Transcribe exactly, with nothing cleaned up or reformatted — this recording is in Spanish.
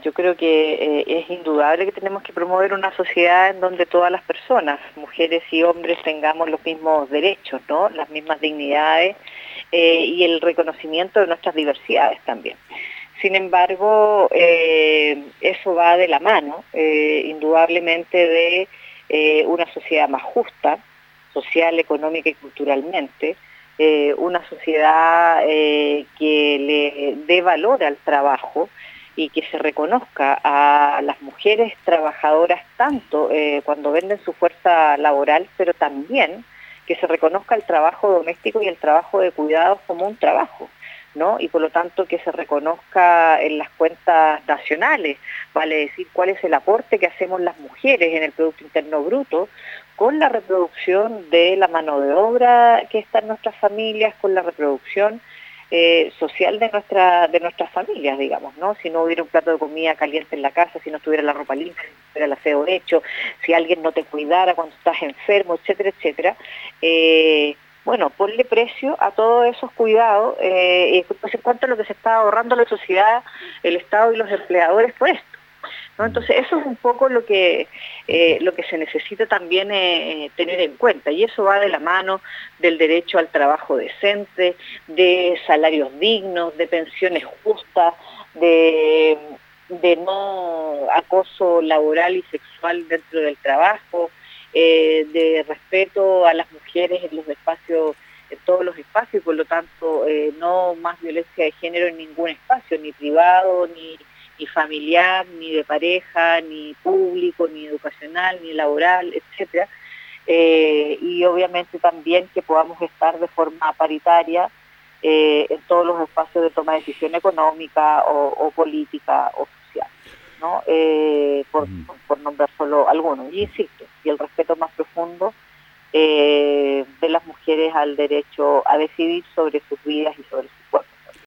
yo creo que eh, es indudable que tenemos que promover una sociedad en donde todas las personas, mujeres y hombres, tengamos los mismos derechos, ¿no? Las mismas dignidades eh, y el reconocimiento de nuestras diversidades también. Sin embargo, eh, eso va de la mano, eh, indudablemente, de eh, una sociedad más justa, social, económica y culturalmente, eh, una sociedad eh, que le dé valor al trabajo y que se reconozca a las mujeres trabajadoras tanto eh, cuando venden su fuerza laboral, pero también que se reconozca el trabajo doméstico y el trabajo de cuidados como un trabajo, ¿no? Y por lo tanto que se reconozca en las cuentas nacionales, vale decir, cuál es el aporte que hacemos las mujeres en el Producto Interno Bruto con la reproducción de la mano de obra que está en nuestras familias, con la reproducción eh, social de nuestra de nuestras familias, digamos, ¿no? Si no hubiera un plato de comida caliente en la casa, si no estuviera la ropa limpia, si no estuviera el aseo hecho, si alguien no te cuidara cuando estás enfermo, etcétera, etcétera, eh, bueno, ponle precio a todos esos cuidados eh, y después en cuanto a lo que se está ahorrando la sociedad, el Estado y los empleadores por esto, ¿no? Entonces eso es un poco lo que eh, lo que se necesita también eh, tener en cuenta, y eso va de la mano del derecho al trabajo decente, de salarios dignos, de pensiones justas, de, de no acoso laboral y sexual dentro del trabajo, eh, de respeto a las mujeres en los espacios, en todos los espacios, y por lo tanto eh, no más violencia de género en ningún espacio, ni privado, ni ni familiar, ni de pareja, ni público, ni educacional, ni laboral, etcétera. Eh, y obviamente también que podamos estar de forma paritaria eh, en todos los espacios de toma de decisión económica o, o política o social, ¿no? Eh, por, por nombrar solo algunos. Y insisto, y el respeto más profundo eh, de las mujeres al derecho a decidir sobre sus vidas y sobre sus cuerpos.